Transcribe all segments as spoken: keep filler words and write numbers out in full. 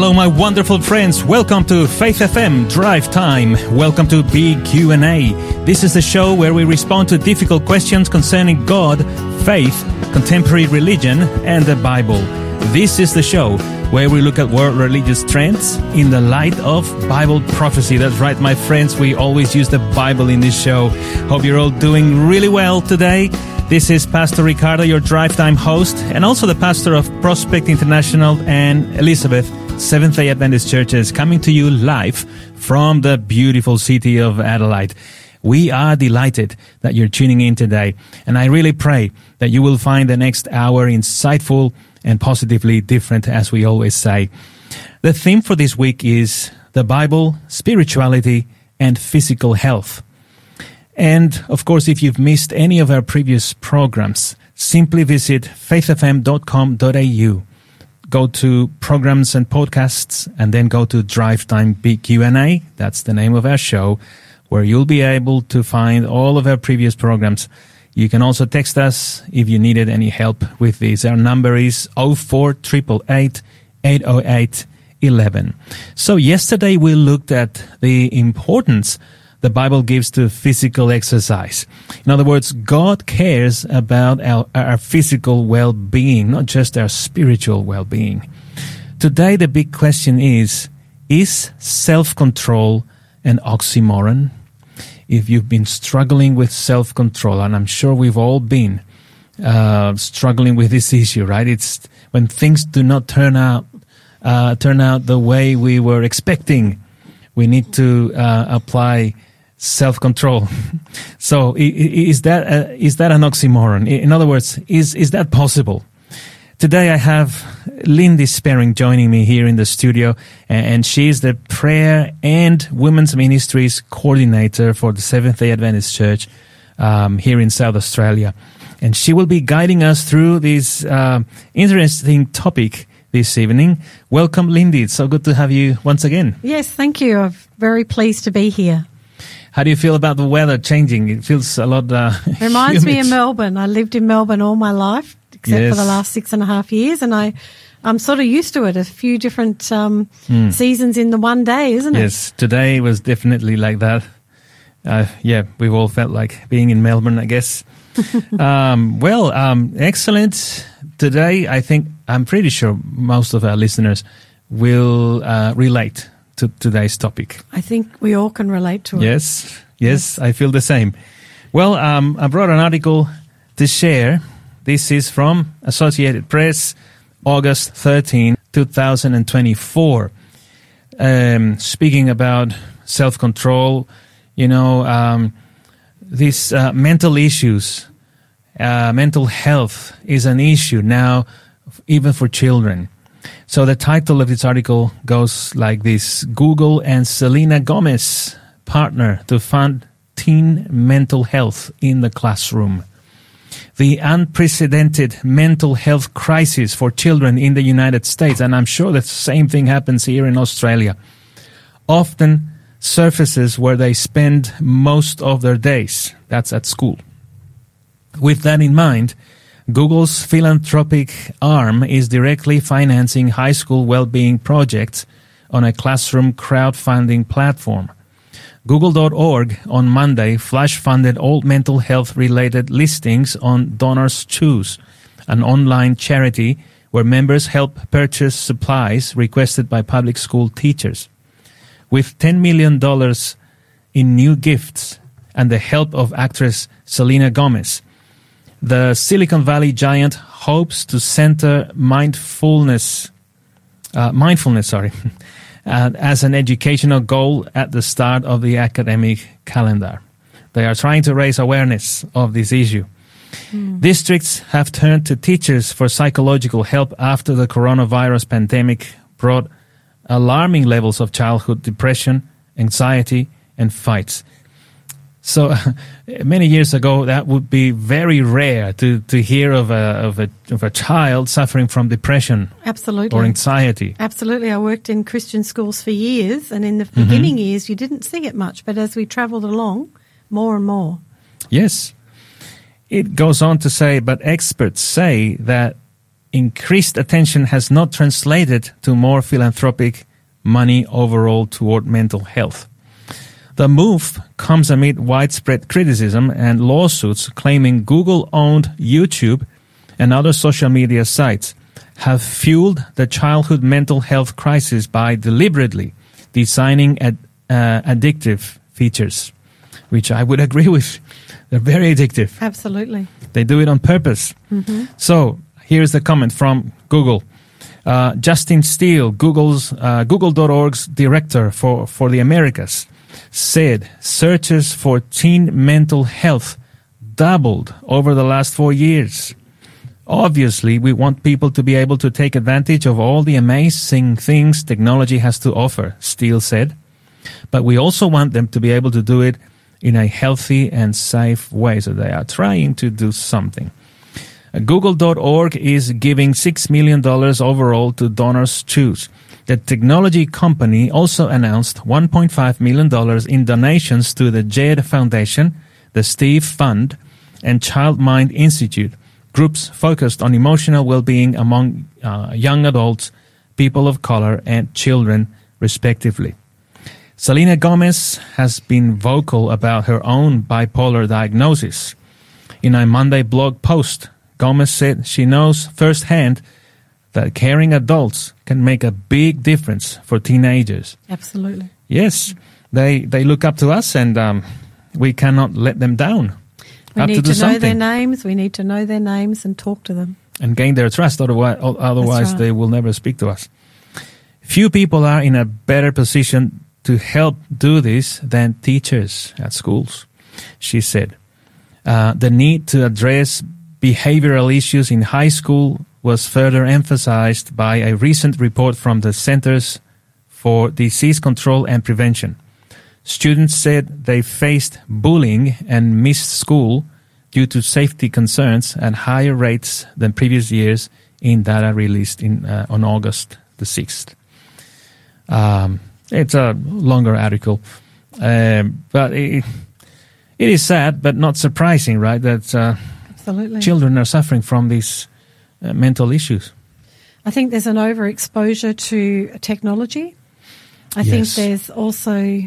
Hello, my wonderful friends. Welcome to Faith F M Drive Time. Welcome to Big Q and A. This is the show where we respond to difficult questions concerning God, faith, contemporary religion, and the Bible. This is the show where we look at world religious trends in the light of Bible prophecy. That's right, my friends. We always use the Bible in this show. Hope you're all doing really well today. This is Pastor Ricardo, your Drive Time host, and also the pastor of Prospect International and Elizabeth Seventh-day Adventist Churches, coming to you live from the beautiful city of Adelaide. We are delighted that you're tuning in today, and I really pray that you will find the next hour insightful and positively different, as we always say. The theme for this week is the Bible, spirituality, and physical health. And, of course, if you've missed any of our previous programs, simply visit faith f m dot com dot a u. Go to Programs and Podcasts, and then go to Drive Time Big Q and A. That's the name of our show, where you'll be able to find all of our previous programs. You can also text us if you needed any help with this. Our number is oh four eight eight eight, eight oh eight, eleven. So yesterday we looked at the importance the Bible gives to physical exercise. In other words, God cares about our, our physical well-being, not just our spiritual well-being. Today, the big question is, is self-control an oxymoron? If you've been struggling with self-control, and I'm sure we've all been uh, struggling with this issue, right? It's when things do not turn out, uh, turn out the way we were expecting, we need to uh, apply self-control. So is that a, is that an oxymoron? In other words, is is that possible? Today I have Lindy Sperring joining me here in the studio, and she's the Prayer and Women's Ministries Coordinator for the Seventh-day Adventist Church um, here in South Australia. And she will be guiding us through this uh, interesting topic this evening. Welcome, Lindy. It's so good to have you once again. Yes, thank you. I'm very pleased to be here. How do you feel about the weather changing? It feels a lot uh, It reminds humid. me of Melbourne. I lived in Melbourne all my life, except Yes. for the last six and a half years, and I, I'm sort of used to it. A few different um, Mm. seasons in the one day, isn't it? Yes, today was definitely like that. Uh, yeah, we've all felt like being in Melbourne, I guess. um, well, um, excellent. Today, I think, I'm pretty sure most of our listeners will uh, relate to today's topic. I think we all can relate to it. Yes, yes, I feel the same. Well, um, I brought an article to share. This is from Associated Press, August thirteenth, twenty twenty-four. Um, speaking about self-control, you know, um, these uh, mental issues, uh, mental health is an issue now, even for children. So the title of this article goes like this: Google and Selena Gomez partner to fund teen mental health in the classroom. The unprecedented mental health crisis for children in the United States, and I'm sure the same thing happens here in Australia, often surfaces where they spend most of their days. That's at school. With that in mind, Google's philanthropic arm is directly financing high school well-being projects on a classroom crowdfunding platform. Google dot org on Monday flash-funded all mental health-related listings on Donors Choose, an online charity where members help purchase supplies requested by public school teachers. With ten million dollars in new gifts and the help of actress Selena Gomez, the Silicon Valley giant hopes to center mindfulness, uh, mindfulness, sorry, uh, as an educational goal at the start of the academic calendar. They are trying to raise awareness of this issue. Mm. Districts have turned to teachers for psychological help after the coronavirus pandemic brought alarming levels of childhood depression, anxiety, and fights. So many years ago, that would be very rare to, to hear of a, of a of a child suffering from depression, absolutely, or anxiety. Absolutely. I worked in Christian schools for years, and in the mm-hmm. beginning years, you didn't see it much. But as we travelled along, more and more. Yes. It goes on to say, but experts say that increased attention has not translated to more philanthropic money overall toward mental health. The move comes amid widespread criticism and lawsuits claiming Google-owned YouTube and other social media sites have fueled the childhood mental health crisis by deliberately designing ad, uh, addictive features, which I would agree with. They're very addictive. Absolutely. They do it on purpose. Mm-hmm. So here's the comment from Google. Uh, Justin Steele, Google's uh, Google dot org's director for, for the Americas, said searches for teen mental health doubled over the last four years. Obviously, we want people to be able to take advantage of all the amazing things technology has to offer, Steele said. But we also want them to be able to do it in a healthy and safe way. So they are trying to do something. Google dot org is giving six million dollars overall to Donors Choose. The technology company also announced one point five million dollars in donations to the Jed Foundation, the Steve Fund, and Child Mind Institute, groups focused on emotional well-being among uh, young adults, people of color, and children, respectively. Selena Gomez has been vocal about her own bipolar diagnosis. In a Monday blog post, Gomez said she knows firsthand that caring adults can make a big difference for teenagers. Absolutely. Yes, they they look up to us, and um, we cannot let them down. We Have need to, do to know something. their names. We need to know their names and talk to them. And gain their trust. Otherwise, otherwise right. they will never speak to us. Few people are in a better position to help do this than teachers at schools, she said. Uh, the need to address behavioral issues in high school was further emphasized by a recent report from the Centers for Disease Control and Prevention. Students said they faced bullying and missed school due to safety concerns at higher rates than previous years in data released in uh, on August the sixth. Um, it's a longer article, um, but it, it is sad but not surprising, right, that uh, Absolutely. children are suffering from these uh, mental issues. I think there's an overexposure to technology. I Yes. think there's also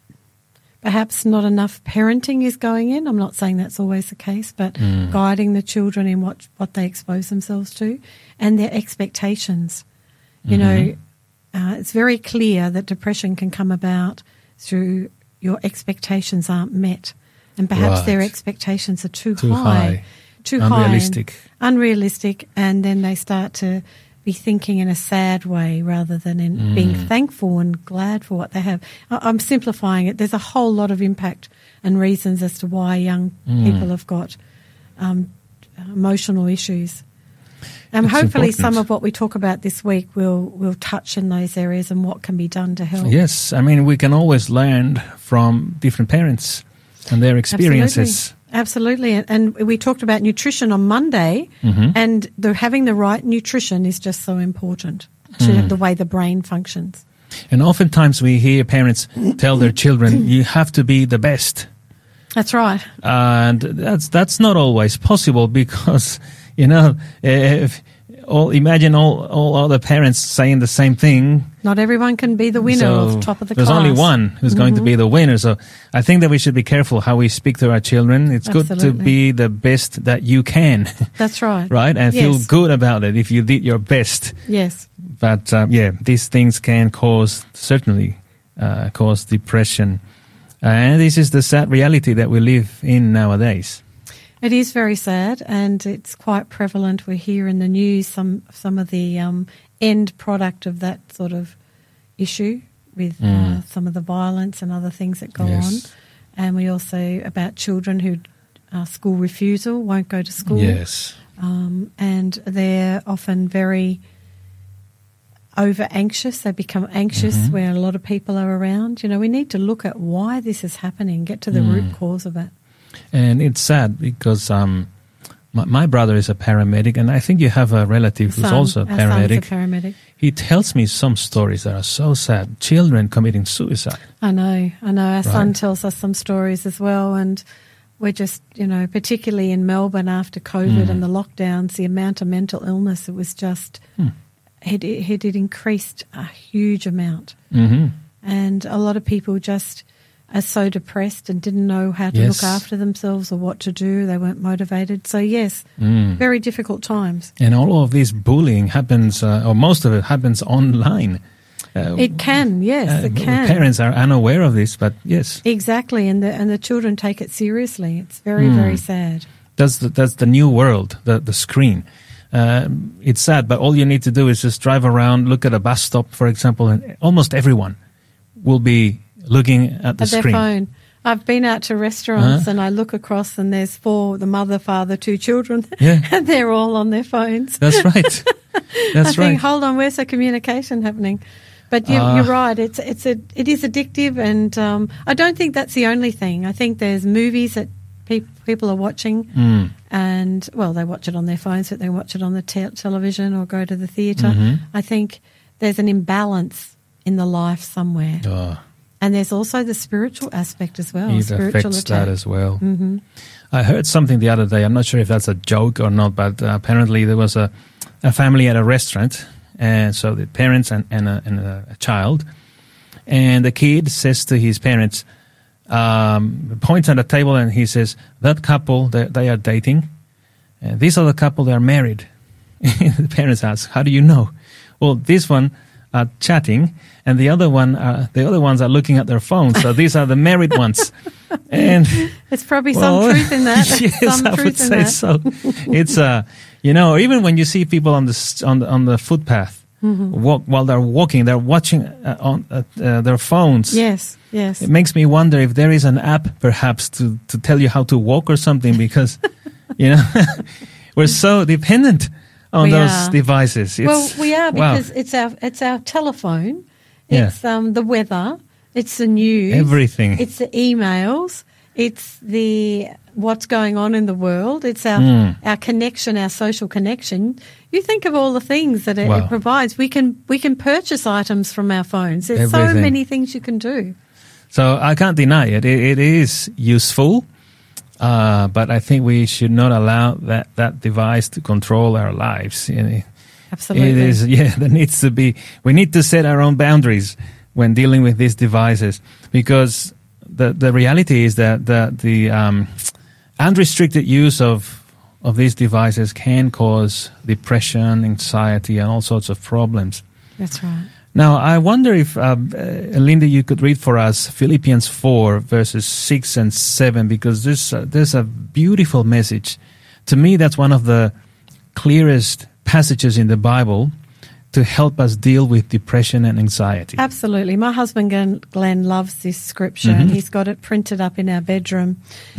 perhaps not enough parenting is going in. I'm not saying that's always the case, but Mm. guiding the children in what, what they expose themselves to and their expectations. You Mm-hmm. know, uh, it's very clear that depression can come about through your expectations aren't met. And perhaps Right. their expectations are too, Too high. Too Unrealistic. high. and Unrealistic. And then they start to be thinking in a sad way rather than in Mm. being thankful and glad for what they have. I- I'm simplifying it. There's a whole lot of impact and reasons as to why young Mm. people have got um, emotional issues. And It's hopefully important. some of what we talk about this week will will touch in those areas and what can be done to help. Yes, I mean, we can always learn from different parents and their experiences. Absolutely. And, and we talked about nutrition on Monday, Mhm. and the, having the right nutrition is just so important to Mm. the way the brain functions. And oftentimes we hear parents tell their children, you have to be the best. That's right. And that's that's not always possible because, you know, if all imagine all, all other parents saying the same thing. Not everyone can be the winner So of top of the there's class. only one who's going to Mhm. be the winner. So I think that we should be careful how we speak to our children. It's good to Absolutely. be the best that you can, That's right. right? And feel Yes. good about it if you did your best. Yes. But um, yeah, these things can cause, certainly uh, cause depression. And this is the sad reality that we live in nowadays. It is very sad, and it's quite prevalent. We hear in the news some some of the um, end product of that sort of issue with uh, Mm. some of the violence and other things that go Yes. on. And we also about children who uh, school refusal, won't go to school. Yes. Um, and they're often very over anxious. They become anxious Mhm. where a lot of people are around. You know, we need to look at why this is happening, get to the Mm. root cause of it. And it's sad because um, my, my brother is a paramedic, and I think you have a relative who's Son- also a our son's paramedic. a paramedic. He tells me some stories that are so sad. Children committing suicide. I know, I know. Our son Right. tells us some stories as well, and we're just, you know, particularly in Melbourne after COVID Mm. and the lockdowns, the amount of mental illness, it was just, Hmm. it, it, it increased a huge amount. Mm-hmm. And a lot of people just are so depressed and didn't know how to Yes. look after themselves or what to do. They weren't motivated. So, yes, Mm. very difficult times. And all of this bullying happens, uh, or most of it happens online. Uh, It can, yes, uh, it can. Parents are unaware of this, but yes. Exactly, and the and the children take it seriously. It's very, Mm. very sad. That's the, that's the new world, the, the screen. Uh, it's sad, but all you need to do is just drive around, look at a bus stop, for example, and almost everyone will be looking at the At their screen. phone. I've been out to restaurants Uh-huh. and I look across and there's four, the mother, father, two children, Yeah. and they're all on their phones. That's right. That's I right. think, hold on, where's the communication happening? But you, Ah. you're right. It's it's a it is addictive, and um, I don't think that's the only thing. I think there's movies that pe- people are watching, Mm. and well, they watch it on their phones, but they watch it on the te- television or go to the theater. Mhm. I think there's an imbalance in the life somewhere, Oh, and there's also the spiritual aspect as well. it spiritual affects attack. that as well. hmm I heard something the other day. I'm not sure if that's a joke or not, but uh, apparently there was a, a family at a restaurant, and so the parents and, and, a, and a, a child, and the kid says to his parents, um, points at the table and he says, that couple, they, they are dating, and these are the couple, they are married. The parents ask, how do you know? Well, this one are chatting, and the other one, are, the other ones are looking at their phones. So these are the married ones, and There's probably well, some truth in that. yes, some I truth would in say that. so. It's uh, you know, even when you see people on the s- on the, on the footpath Mm-hmm. walk while they're walking, they're watching uh, on uh, uh, their phones. Yes, yes. It makes me wonder if there is an app, perhaps, to to tell you how to walk or something, because you know we're so dependent on We those are. devices. It's, Well, we are wow. because it's our it's our telephone, Yeah. it's um, the weather, it's the news, Everything. it's the emails, it's the what's going on in the world, it's our Mm. our connection, our social connection. You think of all the things that it, Wow. it provides. We can we can purchase items from our phones. There's so Everything. many things you can do. So I can't deny it. It, it is useful, uh, but I think we should not allow that, that device to control our lives. It Absolutely. is, yeah, there needs to be, we need to set our own boundaries when dealing with these devices, because the, the reality is that the, the um, unrestricted use of of these devices can cause depression, anxiety, and all sorts of problems. That's right. Now, I wonder if, uh, uh, Linda, you could read for us Philippians four, verses six and seven, because there's, uh, there's a beautiful message. To me, that's one of the clearest passages in the Bible to help us deal with depression and anxiety. Absolutely. My husband Glenn, Glenn loves this scripture, Mhm. and he's got it printed up in our bedroom.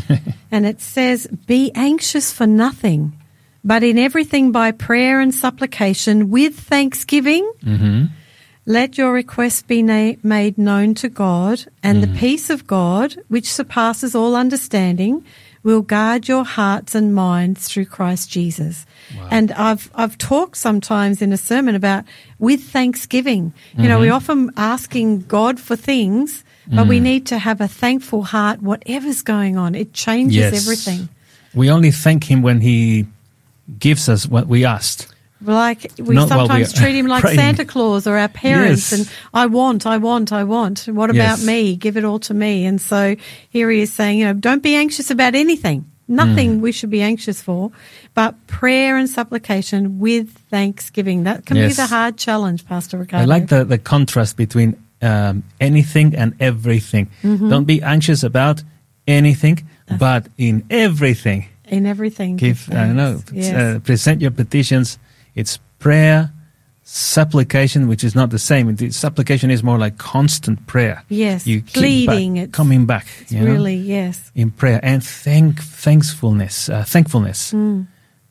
And it says, "Be anxious for nothing, but in everything by prayer and supplication with thanksgiving, Mm-hmm. let your requests be na- made known to God, and the peace of God, which surpasses all understanding, will guard your hearts and minds through Christ Jesus." Wow. And I've I've talked sometimes in a sermon about with thanksgiving. You know, we're often asking God for things, but we need to have a thankful heart, whatever's going on. It changes Yes. everything. We only thank Him when He gives us what we asked. Like we Not while we sometimes are treat him like praying. Santa Claus or our parents, Yes. and I want, I want, I want. What about Yes. me? Give it all to me. And so here he is saying, you know, don't be anxious about anything. Nothing Mm. we should be anxious for, but prayer and supplication with thanksgiving. That can be Yes. the hard challenge, Pastor Ricardo. I like the, the contrast between um, anything and everything. Mm-hmm. Don't be anxious about anything, but in everything. in everything. Give, give I don't know, thanks. Yes. uh, present your petitions. It's prayer, supplication, which is not the same. The supplication is more like constant prayer. Yes, You keep pleading. back, It's, coming back. it's you know, really, yes. in prayer, and thank thankfulness, uh, thankfulness. Mm.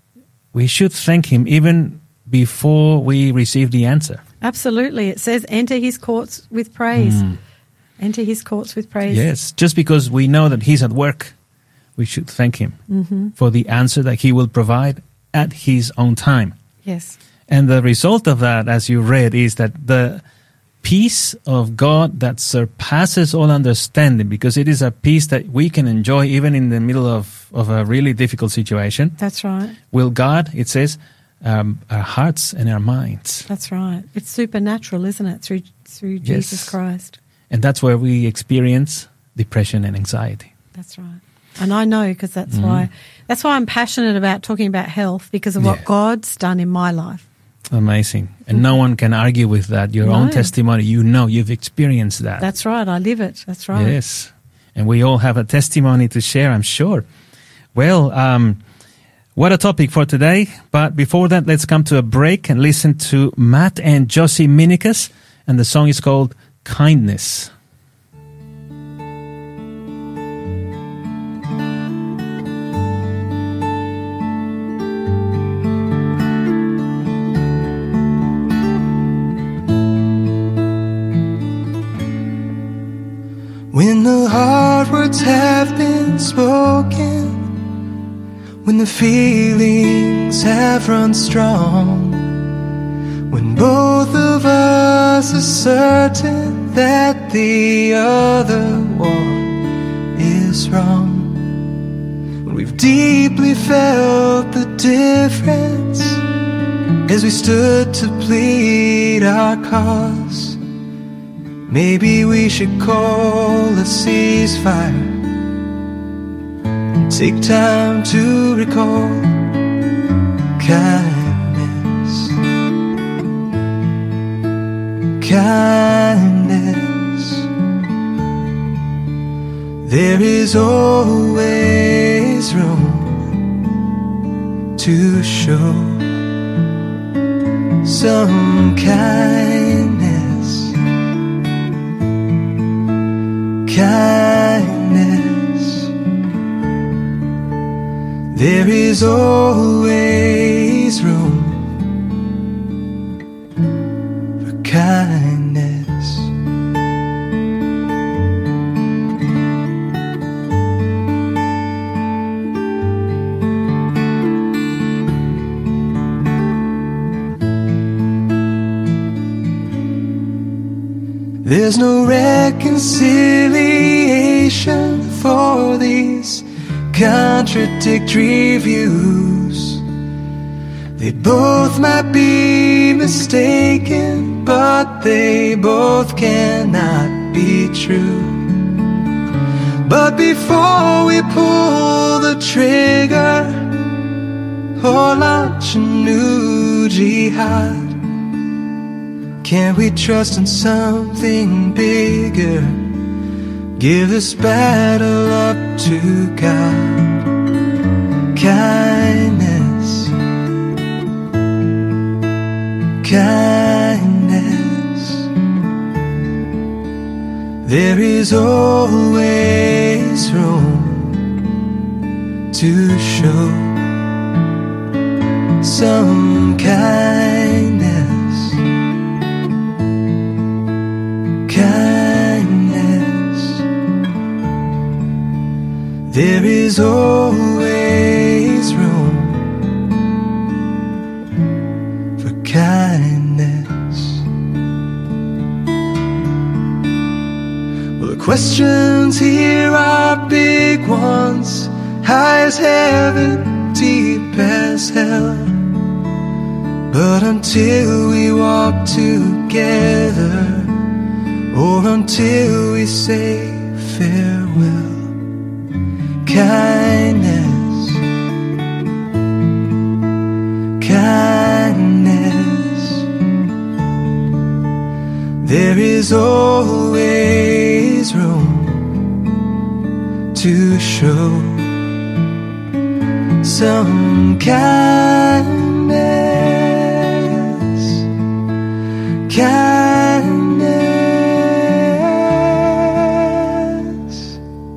We should thank Him even before we receive the answer. Absolutely. It says, enter his courts with praise. Mm. Enter his courts with praise. Yes, just because we know that He's at work, we should thank Him Mm-hmm. for the answer that He will provide at His own time. Yes. And the result of that, as you read, is that the peace of God that surpasses all understanding, because it is a peace that we can enjoy even in the middle of, of a really difficult situation. That's right. Will guard, it says, um, our hearts and our minds. That's right. It's supernatural, isn't it, through through Yes. Jesus Christ. And that's where we experience depression and anxiety. That's right. And I know, because that's Mhm. why that's why I'm passionate about talking about health, because of what Yeah. God's done in my life. Amazing. And no one can argue with that. Your own No. testimony, you know, you've experienced that. That's right. I live it. That's right. Yes. And we all have a testimony to share, I'm sure. Well, um, what a topic for today. But before that, let's come to a break and listen to Matt and Josie Minikas. And the song is called Kindness. When the hard words have been spoken, when the feelings have run strong, when both of us are certain that the other one is wrong, when we've deeply felt the difference as we stood to plead our cause, maybe we should call a ceasefire and take time to recall kindness. Kindness. There is always room to show some kindness. Kindness. There is always room for kindness. There's no reconciliation for these contradictory views. They both might be mistaken, but they both cannot be true. But before we pull the trigger or launch a new jihad, can we trust in something bigger? Give this battle up to God. Kindness. Kindness. There is always room to show some kindness. Kindness. There is always room for kindness. Well, the questions here are big ones, high as heaven, deep as hell. But until we walk together, or until we say farewell, kindness, kindness. There is always room to show some kindness, kindness.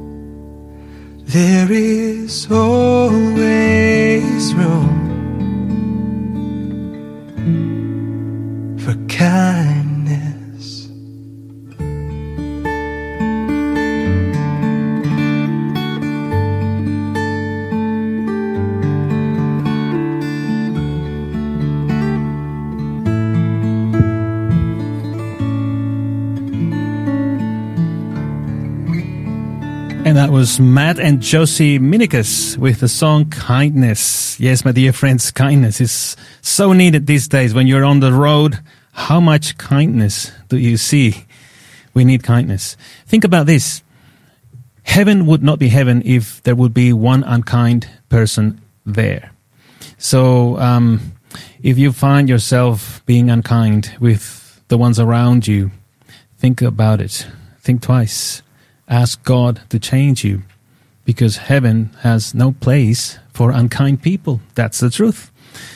There is always room for kindness. And that was Matt and Josie Minicus with the song Kindness. Yes, my dear friends, kindness is so needed these days. When you're on the road, how much kindness do you see? We need kindness. Think about this. Heaven would not be heaven if there would be one unkind person there. So um, if you find yourself being unkind with the ones around you, think about it. Think twice. Ask God to change you, because heaven has no place for unkind people. That's the truth.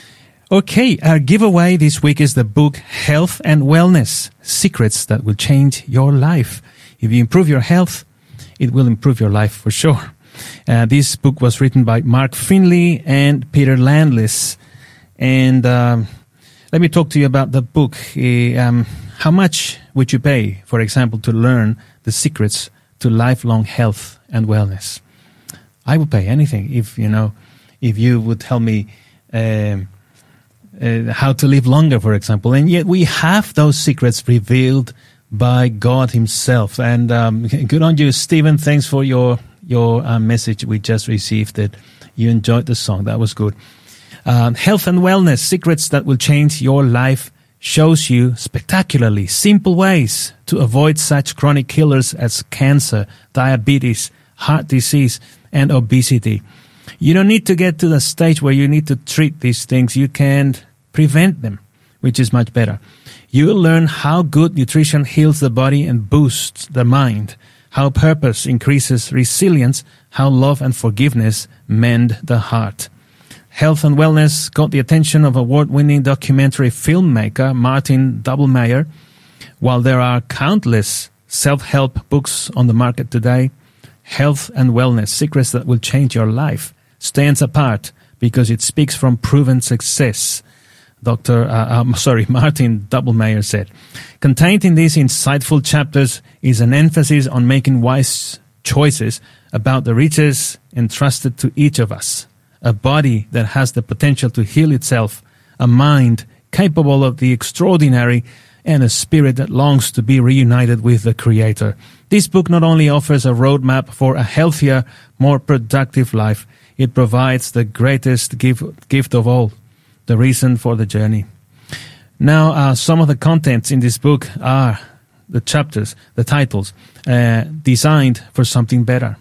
Okay, our giveaway this week is the book Health and Wellness, Secrets That Will Change Your Life. If you improve your health, it will improve your life for sure. Uh, this book was written by Mark Finley and Peter Landlis. And um, let me talk to you about the book. Uh, um, how much would you pay, for example, to learn the secrets to lifelong health and wellness? I would pay anything if, you know, if you would tell me um, uh, how to live longer, for example. And yet we have those secrets revealed by God himself. And um, good on you, Stephen. Thanks for your, your uh, message we just received. That you enjoyed the song. That was good. Um, Health and Wellness, Secrets That Will Change Your Life, shows you spectacularly simple ways to avoid such chronic killers as cancer, diabetes, heart disease, and obesity. You don't need to get to the stage where you need to treat these things. You can prevent them, which is much better. You will learn how good nutrition heals the body and boosts the mind, how purpose increases resilience, how love and forgiveness mend the heart. Health and Wellness got the attention of award-winning documentary filmmaker Martin Doblmeier. While there are countless self-help books on the market today, Health and Wellness, Secrets That Will Change Your Life, stands apart because it speaks from proven success. Doctor, uh, um, sorry, Martin Doblmeier said. Contained in these insightful chapters is an emphasis on making wise choices about the riches entrusted to each of us. A body that has the potential to heal itself, a mind capable of the extraordinary, and a spirit that longs to be reunited with the Creator. This book not only offers a roadmap for a healthier, more productive life, it provides the greatest gift, gift of all, the reason for the journey. Now, uh, some of the contents in this book are the chapters, the titles, uh, Designed for Something Better,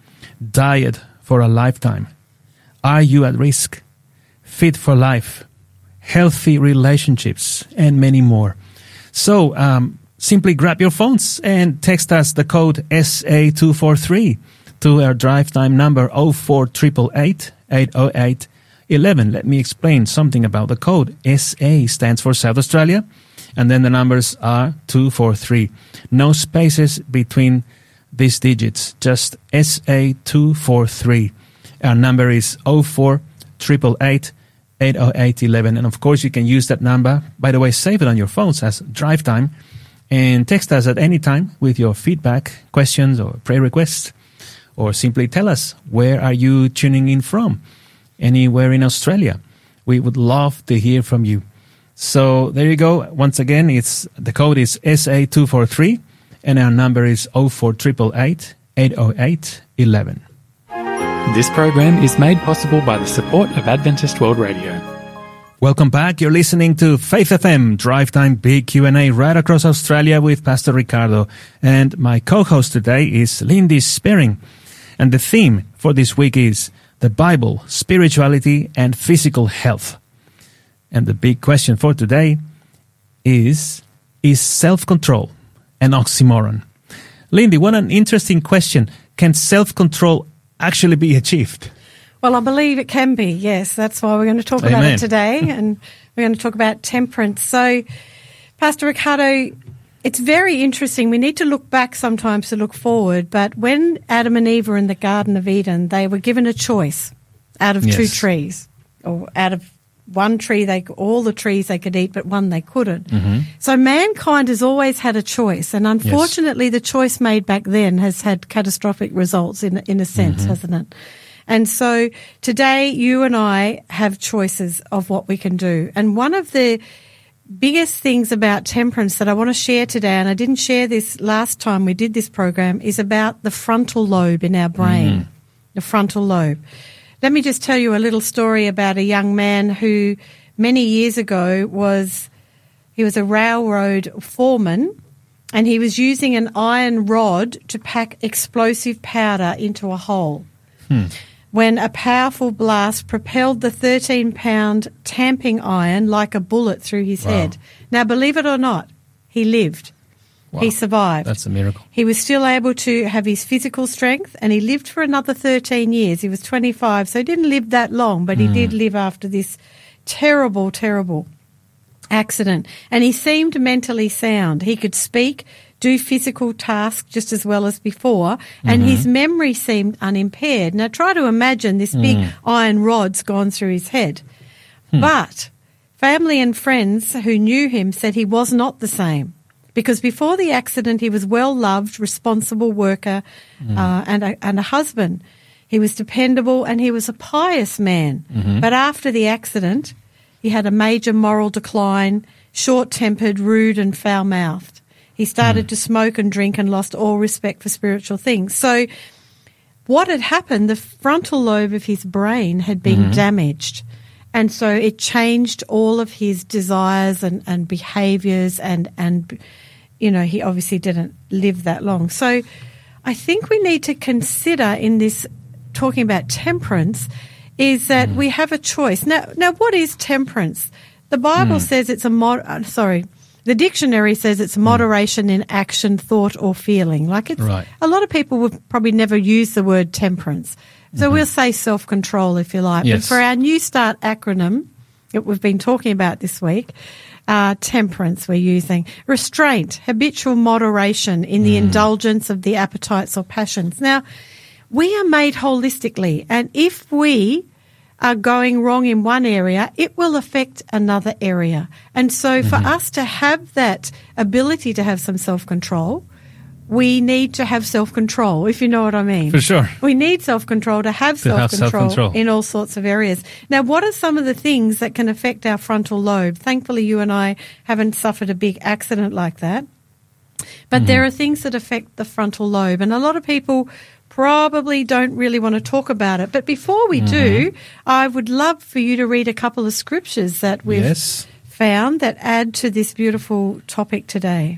Diet for a Lifetime, Are You at Risk, Fit for Life, Healthy Relationships, and many more. So, um, simply grab your phones and text us the code S A two four three to our drive time number oh four eight eight eight, eight oh eight, eleven. Let me explain something about the code. S A stands for South Australia, and then the numbers are two four three. No spaces between these digits, just S A two four three. Our number is oh four eight eight eight, eight oh eight, eleven. And of course, you can use that number. By the way, save it on your phones as drive time and text us at any time with your feedback, questions, or prayer requests. Or simply tell us, where are you tuning in from? Anywhere in Australia. We would love to hear from you. So there you go. Once again, it's the code is S A two four three and our number is oh four eight eight eight, eight oh eight, eleven. This program is made possible by the support of Adventist World Radio. Welcome back. You're listening to Faith F M, Drive Time Big Q and A right across Australia with Pastor Ricardo. And my co-host today is Lindy Spearing. And the theme for this week is the Bible, spirituality, and physical health. And the big question for today is, is self-control an oxymoron? Lindy, what an interesting question. Can self-control actually be achieved? Well, I believe it can be, yes. That's why we're going to talk Amen. about it today, and we're going to talk about temperance. So, Pastor Ricardo, it's very interesting. We need to look back sometimes to look forward, but when Adam and Eve were in the Garden of Eden, they were given a choice out of yes. two trees, or out of one tree, they all the trees they could eat, but one they couldn't. Mm-hmm. So mankind has always had a choice, and unfortunately, yes. the choice made back then has had catastrophic results in in a sense, mm-hmm. hasn't it? And so today, you and I have choices of what we can do, and one of the biggest things about temperance that I want to share today, and I didn't share this last time we did this program, is about the frontal lobe in our brain, mm. the frontal lobe. Let me just tell you a little story about a young man who many years ago was, he was a railroad foreman, and he was using an iron rod to pack explosive powder into a hole. Hmm. When a powerful blast propelled the thirteen-pound tamping iron like a bullet through his wow. head. Now, believe it or not, he lived. Wow. He survived. That's a miracle. He was still able to have his physical strength, and he lived for another thirteen years. He was twenty-five, so he didn't live that long, but he mm. did live after this terrible, terrible accident. And he seemed mentally sound. He could speak, do physical tasks just as well as before, and mm-hmm. his memory seemed unimpaired. Now, try to imagine this big mm. iron rod's gone through his head. Hmm. But family and friends who knew him said he was not the same, because before the accident he was well-loved, responsible worker mm. uh, and, a, and a husband. He was dependable and he was a pious man. Mm-hmm. But after the accident, he had a major moral decline, short-tempered, rude and foul-mouthed. He started mm. to smoke and drink and lost all respect for spiritual things. So what had happened, the frontal lobe of his brain had been mm-hmm. damaged. And so it changed all of his desires and, and behaviours and, and, you know, he obviously didn't live that long. So I think we need to consider in this talking about temperance is that mm. we have a choice. Now, now what is temperance? The Bible mm. says it's a, mod- uh, sorry, the dictionary says it's moderation mm. in action, thought or feeling. Like it's, right. a lot of people would probably never use the word temperance. So mm-hmm. we'll say self-control if you like. Yes. But for our New Start acronym that we've been talking about this week, uh, temperance we're using. Restraint, habitual moderation in the mm. indulgence of the appetites or passions. Now, we are made holistically, and if we are going wrong in one area, it will affect another area. And so mm-hmm. for us to have that ability to have some self-control, we need to have self-control, if you know what I mean. For sure. We need self-control to have, to have self-control, self-control in all sorts of areas. Now, what are some of the things that can affect our frontal lobe? Thankfully, you and I haven't suffered a big accident like that. But mm-hmm. there are things that affect the frontal lobe, and a lot of people probably don't really want to talk about it. But before we mm-hmm. do, I would love for you to read a couple of scriptures that we've yes. found that add to this beautiful topic today.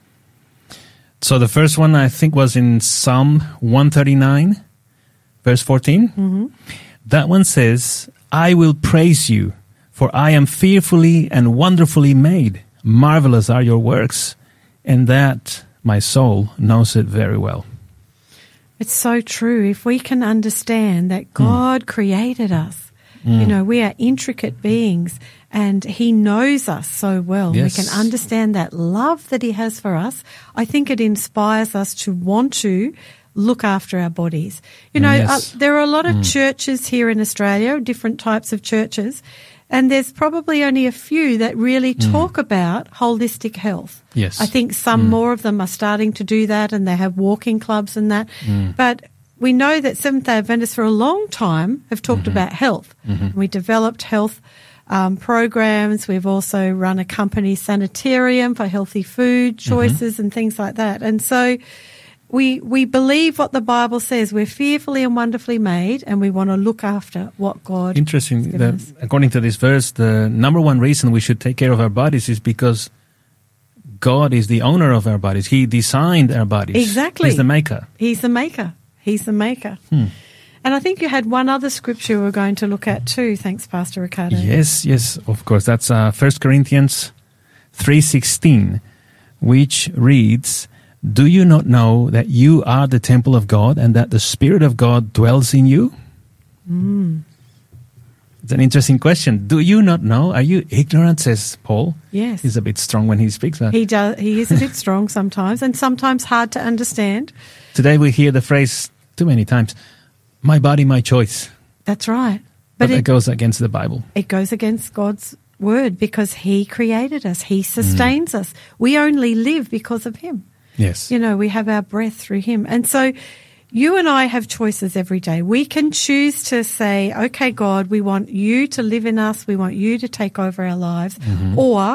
So the first one I think was in Psalm one thirty-nine, verse fourteen. Mm-hmm. That one says, I will praise you, for I am fearfully and wonderfully made. Marvelous are your works, and that my soul knows it very well. It's so true. If we can understand that God mm. created us, mm. you know, we are intricate beings and he knows us so well. Yes. We can understand that love that he has for us. I think it inspires us to want to look after our bodies. You know, yes. uh, there are a lot of mm. churches here in Australia, different types of churches, and there's probably only a few that really mm. talk about holistic health. Yes. I think some mm. more of them are starting to do that, and they have walking clubs and that. Mm. But we know that Seventh-day Adventists for a long time have talked mm-hmm. about health. Mm-hmm. We developed health um, programs. We've also run a company sanitarium for healthy food choices mm-hmm. and things like that. And so we we believe what the Bible says. We're fearfully and wonderfully made, and we want to look after what God Interesting. has given That, us. according to this verse, the number one reason we should take care of our bodies is because God is the owner of our bodies. He designed our bodies. Exactly. He's the maker. He's the maker. He's the maker. Hmm. And I think you had one other scripture we're going to look at too. Thanks, Pastor Ricardo. Yes, yes, of course. That's uh, First Corinthians three sixteen, which reads, do you not know that you are the temple of God and that the Spirit of God dwells in you? Mm. It's an interesting question. Do you not know? Are you ignorant, says Paul? Yes. He's a bit strong when he speaks that. He does. He is a bit strong sometimes, and sometimes hard to understand. Today we hear the phrase too many times, my body, my choice. That's right. But, But it it, goes against the Bible. it goes against God's word because he created us. He sustains us. We only live because of him. Yes. You know, we have our breath through him. And so you and I have choices every day. We can choose to say, okay, God, we want you to live in us. We want you to take over our lives. Mm-hmm. Or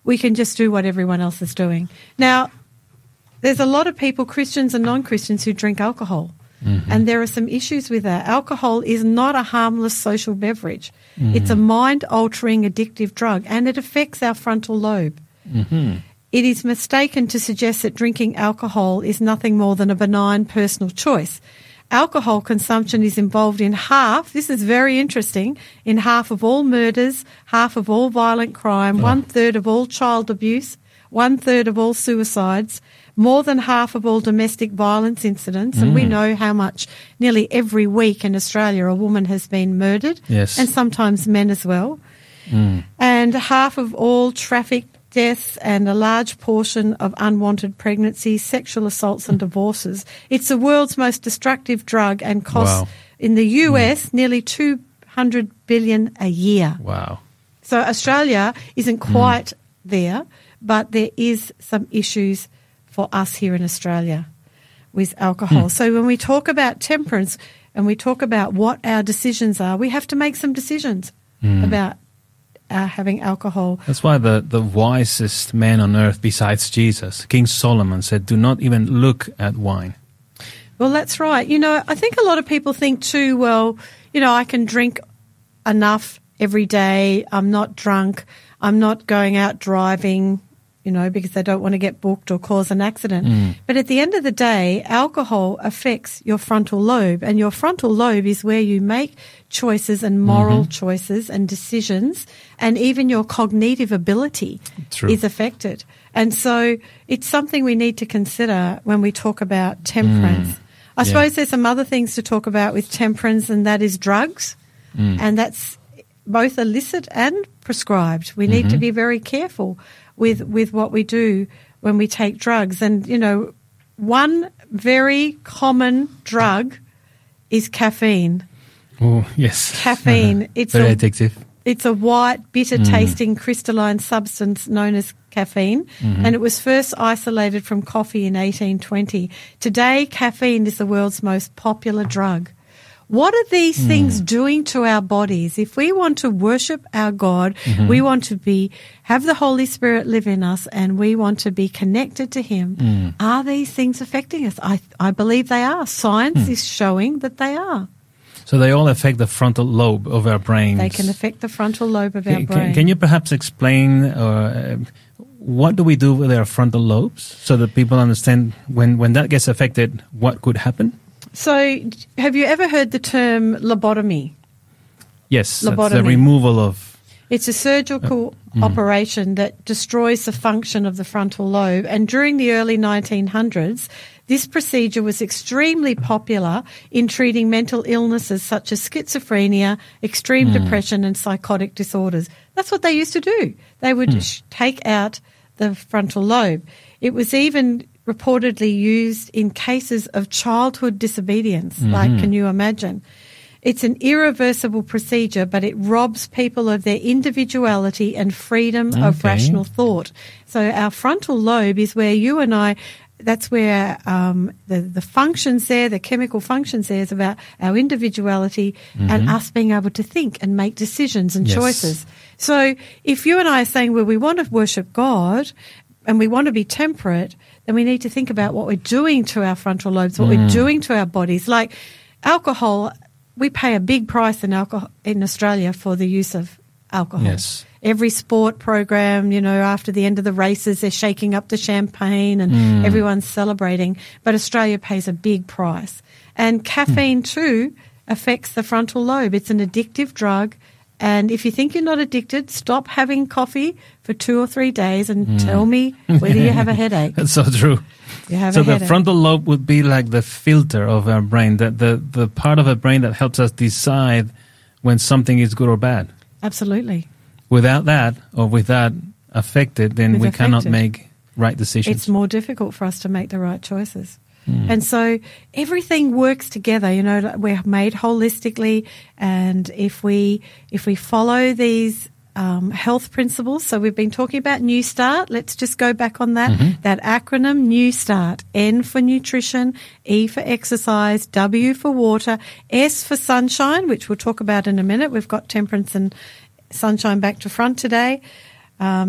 we can just do what everyone else is doing. Now, there's a lot of people, Christians and non-Christians, who drink alcohol. Mm-hmm. And there are some issues with that. Alcohol is not a harmless social beverage. Mm-hmm. It's a mind-altering addictive drug, and it affects our frontal lobe. Mm-hmm. It is mistaken to suggest that drinking alcohol is nothing more than a benign personal choice. Alcohol consumption is involved in half, this is very interesting, in half of all murders, half of all violent crime, oh. one-third of all child abuse, one-third of all suicides, more than half of all domestic violence incidents, mm. and we know how much nearly every week in Australia a woman has been murdered, yes. and sometimes men as well, mm. and half of all traffic deaths and a large portion of unwanted pregnancies, sexual assaults and divorces. It's the world's most destructive drug and costs, wow. in the U S, mm. nearly two hundred billion dollars a year. Wow. So Australia isn't quite mm. there, but there is some issues for us here in Australia with alcohol. Mm. So when we talk about temperance and we talk about what our decisions are, we have to make some decisions mm. about uh, having alcohol. That's why the, the wisest man on earth besides Jesus, King Solomon, said, do not even look at wine. Well, that's right. You know, I think a lot of people think too, well, you know, I can drink enough every day. I'm not drunk. I'm not going out driving, you know, because they don't want to get booked or cause an accident. Mm. But at the end of the day, alcohol affects your frontal lobe, and your frontal lobe is where you make choices and moral mm-hmm. choices and decisions, and even your cognitive ability True. Is affected. And so it's something we need to consider when we talk about temperance. Mm. I yeah. suppose there's some other things to talk about with temperance, and that is drugs, mm. and that's both illicit and prescribed. We need mm-hmm. to be very careful with with what we do when we take drugs. And, you know, one very common drug is caffeine. Oh, yes. Caffeine. It's very a, addictive. It's a white, bitter-tasting mm. crystalline substance known as caffeine, mm-hmm. and it was first isolated from coffee in eighteen twenty. Today, caffeine is the world's most popular drug. What are these mm. things doing to our bodies? If we want to worship our God, mm-hmm. we want to be have the Holy Spirit live in us, and we want to be connected to Him, mm. are these things affecting us? I I believe they are. Science mm. is showing that they are. So they all affect the frontal lobe of our brains. They can affect the frontal lobe of can, our brain. Can, can you perhaps explain uh, what do we do with our frontal lobes so that people understand when, when that gets affected, what could happen? So have you ever heard the term lobotomy? Yes, lobotomy. That's the removal of... It's a surgical uh, mm. operation that destroys the function of the frontal lobe. And during the early nineteen hundreds, this procedure was extremely popular in treating mental illnesses such as schizophrenia, extreme mm. depression and psychotic disorders. That's what they used to do. They would mm. sh- take out the frontal lobe. It was even reportedly used in cases of childhood disobedience. Mm-hmm. Like, can you imagine? It's an irreversible procedure, but it robs people of their individuality and freedom okay. of rational thought. So our frontal lobe is where you and I, that's where um, the, the functions there, the chemical functions there is about our individuality mm-hmm. and us being able to think and make decisions and yes. choices. So if you and I are saying, well, we want to worship God and we want to be temperate, then we need to think about what we're doing to our frontal lobes, what mm. we're doing to our bodies. Like alcohol, we pay a big price in alcohol in Australia for the use of alcohol. Yes. Every sport program, you know, after the end of the races, they're shaking up the champagne and mm. everyone's celebrating. But Australia pays a big price. And caffeine, mm. too, affects the frontal lobe. It's an addictive drug. And if you think you're not addicted, stop having coffee for two or three days and mm. tell me whether you have a headache. That's so true. You have so a the headache. frontal lobe would be like the filter of our brain, the, the, the part of our brain that helps us decide when something is good or bad. Absolutely. Without that, or with that affected, then with we affected. cannot make right decisions. It's more difficult for us to make the right choices. Mm. And so everything works together, you know, we're made holistically, and if we if we follow these um, health principles, so we've been talking about New Start, let's just go back on that, mm-hmm. that acronym New Start, N for nutrition, E for exercise, W for water, S for sunshine, which we'll talk about in a minute. We've got temperance and sunshine back to front today. Um,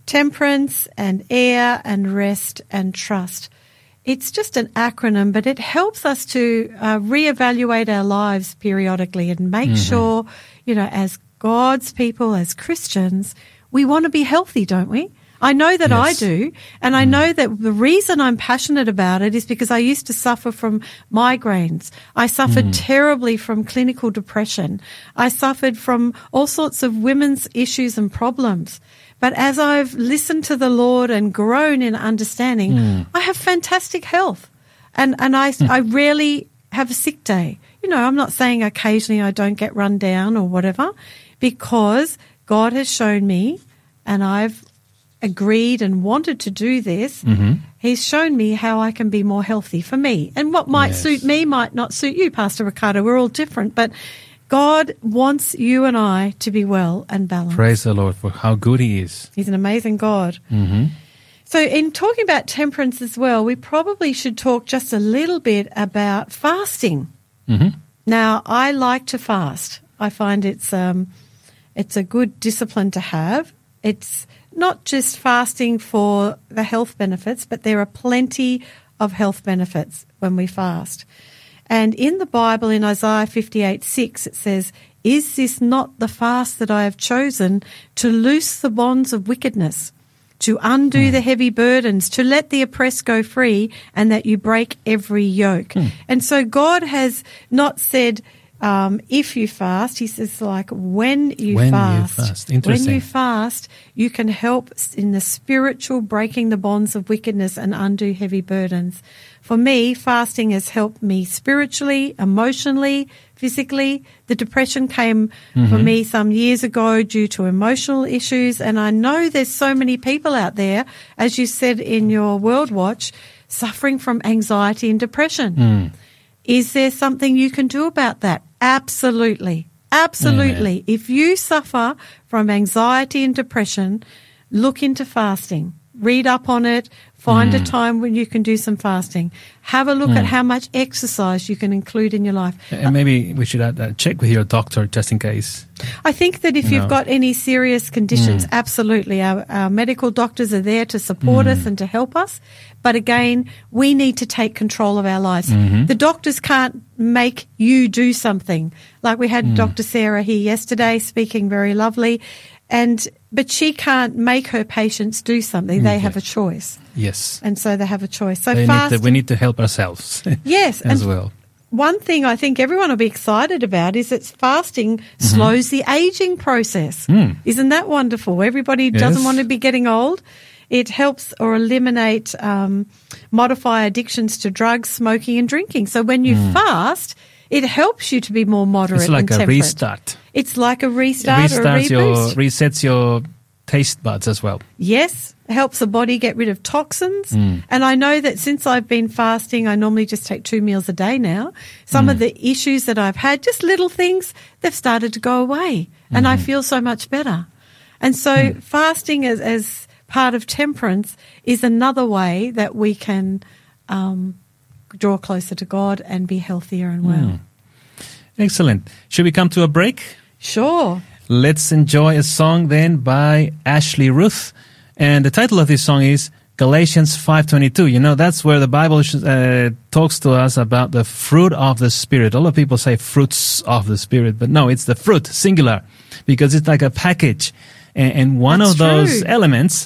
temperance and air and rest and trust. It's just an acronym, but it helps us to uh, reevaluate our lives periodically and make mm-hmm. sure, you know, as God's people, as Christians, we want to be healthy, don't we? I know that yes. I do, and I know that the reason I'm passionate about it is because I used to suffer from migraines. I suffered mm. terribly from clinical depression. I suffered from all sorts of women's issues and problems. But as I've listened to the Lord and grown in understanding, mm. I have fantastic health. And and I, mm. I rarely have a sick day. You know, I'm not saying occasionally I don't get run down or whatever, because God has shown me, and I've agreed and wanted to do this. Mm-hmm. He's shown me how I can be more healthy for me. And what might yes. suit me might not suit you, Pastor Ricardo. We're all different. But God wants you and I to be well and balanced. Praise the Lord for how good He is. He's an amazing God. Mm-hmm. So in talking about temperance as well, we probably should talk just a little bit about fasting. Mm-hmm. Now, I like to fast. I find it's um, it's a good discipline to have. It's not just fasting for the health benefits, but there are plenty of health benefits when we fast. And in the Bible, in Isaiah fifty-eight six, it says, "Is this not the fast that I have chosen, to loose the bonds of wickedness, to undo mm. the heavy burdens, to let the oppressed go free, and that you break every yoke?" Mm. And so God has not said, um, if you fast, He says, like, when you when fast. You fast. Interesting. When you fast, you can help in the spiritual breaking the bonds of wickedness and undo heavy burdens. For me, fasting has helped me spiritually, emotionally, physically. The depression came mm-hmm. for me some years ago due to emotional issues, and I know there's so many people out there, as you said in your World Watch, suffering from anxiety and depression. Mm. Is there something you can do about that? Absolutely. Absolutely. Amen. If you suffer from anxiety and depression, look into fasting. Read up on it. Find mm. a time when you can do some fasting. Have a look mm. at how much exercise you can include in your life. And maybe we should uh, check with your doctor just in case. I think that if you you've know. got any serious conditions, mm. absolutely. Our, our medical doctors are there to support mm. us and to help us. But again, we need to take control of our lives. Mm-hmm. The doctors can't make you do something. Like we had mm. Doctor Sarah here yesterday speaking very lovely. And but she can't make her patients do something. They okay. have a choice. Yes. And so they have a choice. So they fast. Need to, we need to help ourselves. Yes. as and well. One thing I think everyone will be excited about is that fasting mm-hmm. slows the aging process. Mm. Isn't that wonderful? Everybody yes. doesn't want to be getting old. It helps or eliminate, um, modify addictions to drugs, smoking and drinking. So when you mm. fast, it helps you to be more moderate and temperate. It's like and a restart. It's like a restart it or a reboost. Your, resets your taste buds as well. Yes, helps the body get rid of toxins. Mm. And I know that since I've been fasting, I normally just take two meals a day now. Some mm. of the issues that I've had, just little things, they've started to go away. And mm. I feel so much better. And so mm. fasting as, as part of temperance is another way that we can um, draw closer to God and be healthier and well. Mm. Excellent. Should we come to a break? Sure. Let's enjoy a song then by Ashley Ruth. And the title of this song is Galatians five twenty-two. You know, that's where the Bible uh, talks to us about the fruit of the Spirit. A lot of people say fruits of the Spirit, but no, it's the fruit, singular, because it's like a package. And, and one that's of those true. elements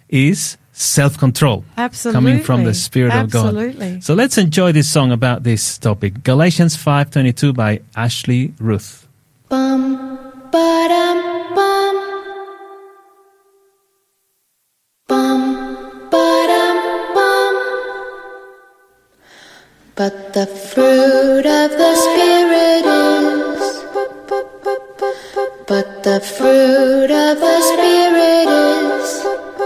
is self-control. Absolutely. Coming from the Spirit Absolutely. of God. So let's enjoy this song about this topic. Galatians five twenty-two by Ashley Ruth. Bum, ba-dum, bum. Bum, ba-dum, bum. But the fruit of the Spirit is But the fruit of the Spirit is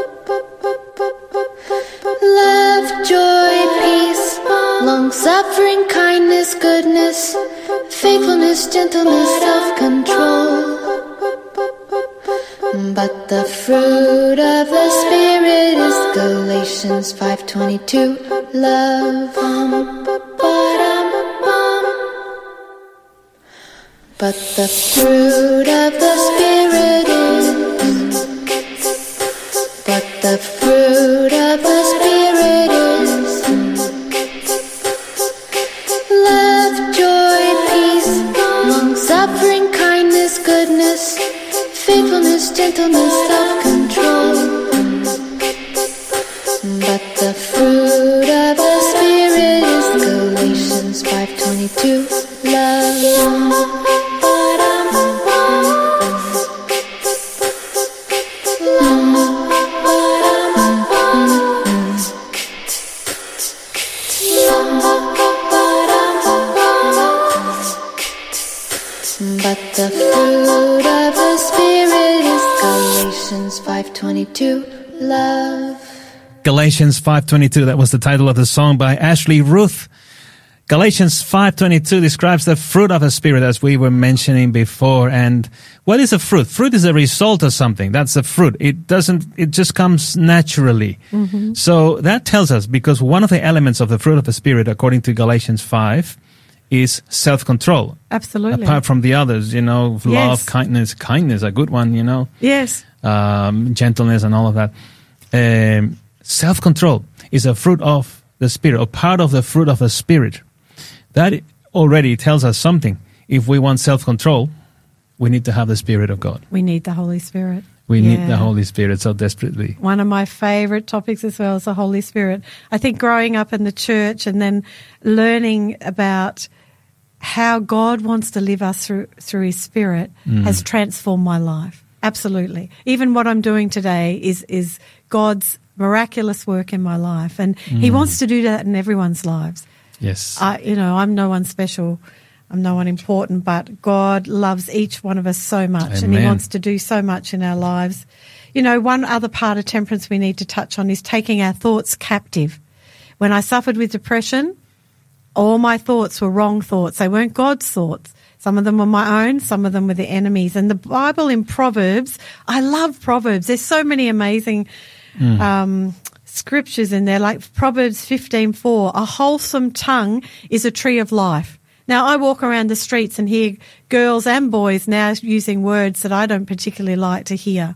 love, joy, peace, long-suffering, kindness, goodness, faithfulness, gentleness, self-control. But the fruit of the Spirit is Galatians five twenty-two. Love, um, ba-dum, bum. But the fruit of the Spirit is But Galatians five twenty-two, love. Galatians five twenty-two, that was the title of the song by Ashley Ruth. Galatians five twenty-two describes the fruit of the Spirit, as we were mentioning before. And what is a fruit? Fruit is a result of something. That's a fruit. It doesn't, it just comes naturally. Mm-hmm. So that tells us, because one of the elements of the fruit of the Spirit, according to Galatians five, is self-control. Absolutely. Apart from the others, you know, love, yes. kindness, kindness, a good one, you know. Yes. Um, gentleness and all of that. Um, self-control is a fruit of the Spirit, or part of the fruit of the Spirit. That already tells us something. If we want self-control, we need to have the Spirit of God. We need the Holy Spirit. We yeah. need the Holy Spirit so desperately. One of my favorite topics as well is the Holy Spirit. I think growing up in the church and then learning about how God wants to live us through through His Spirit mm. has transformed my life. Absolutely. Even what I'm doing today is is God's miraculous work in my life, and mm. He wants to do that in everyone's lives. Yes. I, you know, I'm no one special, I'm no one important, but God loves each one of us so much. Amen. And He wants to do so much in our lives. You know, one other part of temperance we need to touch on is taking our thoughts captive. When I suffered with depression, all my thoughts were wrong thoughts. They weren't God's thoughts. Some of them were my own, some of them were the enemy's. And the Bible in Proverbs, I love Proverbs. There's so many amazing mm. um scriptures in there, like Proverbs fifteen four, a wholesome tongue is a tree of life. Now, I walk around the streets and hear girls and boys now using words that I don't particularly like to hear.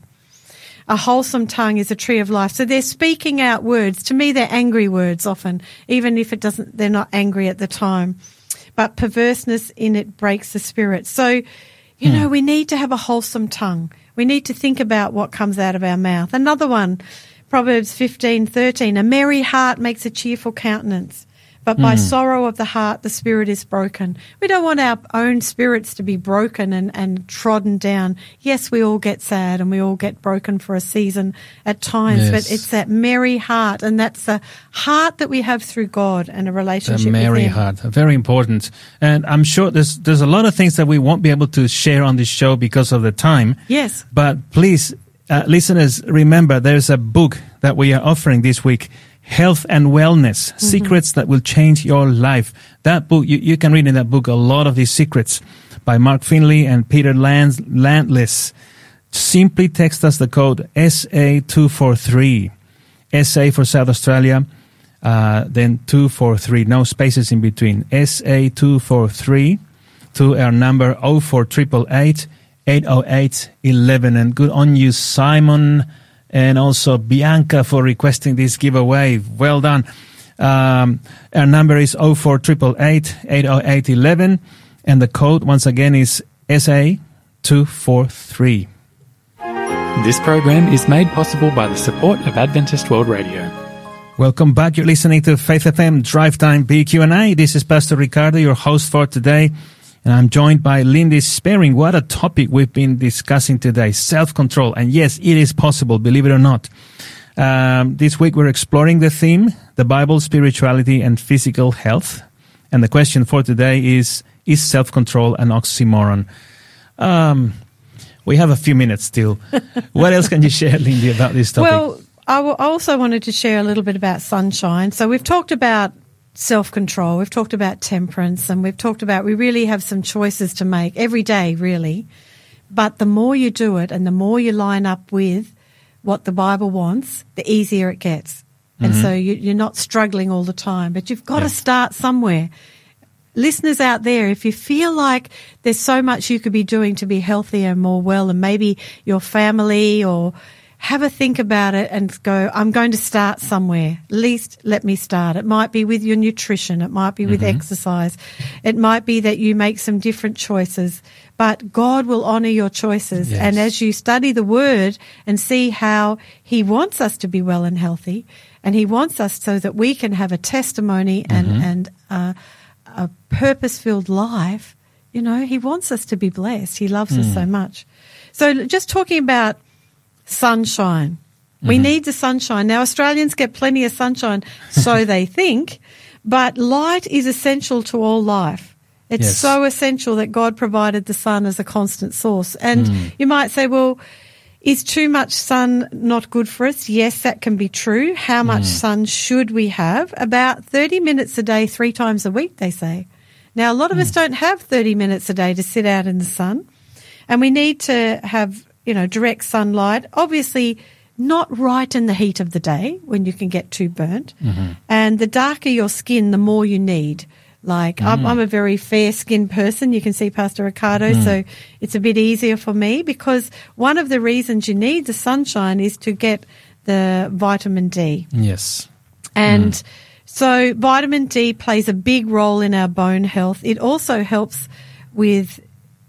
A wholesome tongue is a tree of life. So they're speaking out words. To me, they're angry words often, even if it doesn't, they're not angry at the time. But perverseness in it breaks the spirit. So, you hmm. know, we need to have a wholesome tongue. We need to think about what comes out of our mouth. Another one, Proverbs fifteen thirteen, a merry heart makes a cheerful countenance, but by mm. sorrow of the heart the spirit is broken. We don't want our own spirits to be broken and, and trodden down. Yes, we all get sad and we all get broken for a season at times, yes. but it's that merry heart, and that's the heart that we have through God and a relationship the merry with Him. heart, very important. And I'm sure there's there's a lot of things that we won't be able to share on this show because of the time. Yes. But please, Uh, listeners, remember there's a book that we are offering this week, Health and Wellness, mm-hmm. Secrets That Will Change Your Life. That book, you, you can read in that book a lot of these secrets by Mark Finley and Peter Lands, Landless. Simply text us the code S A two four three, S A for South Australia, uh, then two four three, no spaces in between, S A two four three to our number oh four eight eight eight, eight oh eight eleven. And good on you, Simon, and also Bianca, for requesting this giveaway. Well done. Um, our number is oh four eight eight eight, eight oh eight eleven, and the code once again is S A two four three. This program is made possible by the support of Adventist World Radio. Welcome back. You're listening to Faith F M Drive Time B Q and A. This is Pastor Ricardo, your host for today. And I'm joined by Lindy Sparing. What a topic we've been discussing today, self-control. And yes, it is possible, believe it or not. Um, this week we're exploring the theme, the Bible, spirituality, and physical health. And the question for today is, is self-control an oxymoron? Um, we have a few minutes still. What else can you share, Lindy, about this topic? Well, I also wanted to share a little bit about sunshine. So we've talked about self-control, we've talked about temperance, and we've talked about we really have some choices to make every day, really. But the more you do it and the more you line up with what the Bible wants, the easier it gets. And mm-hmm. so you, you're not struggling all the time, but you've got yeah. to start somewhere. Listeners out there, if you feel like there's so much you could be doing to be healthier and more well, and maybe your family, or have a think about it and go, I'm going to start somewhere. At least let me start. It might be with your nutrition. It might be with mm-hmm. exercise. It might be that you make some different choices. But God will honour your choices. Yes. And as you study the Word and see how He wants us to be well and healthy, and He wants us so that we can have a testimony and, mm-hmm. and uh, a purpose-filled life, you know, He wants us to be blessed. He loves mm. us so much. So just talking about sunshine. Mm-hmm. We need the sunshine. Now, Australians get plenty of sunshine, so they think, but light is essential to all life. It's yes. so essential that God provided the sun as a constant source. And mm. you might say, well, Is too much sun not good for us? Yes, that can be true. How much Mm. sun should we have? About thirty minutes a day, three times a week, they say. Now, a lot of us don't have thirty minutes a day to sit out in the sun, and we need to have, you know, direct sunlight. Obviously, not right in the heat of the day when you can get too burnt. Mm-hmm. And the darker your skin, the more you need. Like, I'm, I'm a very fair-skinned person. You can see Pastor Ricardo, so it's a bit easier for me because one of the reasons you need the sunshine is to get the vitamin D. Yes. And so vitamin D plays a big role in our bone health. It also helps with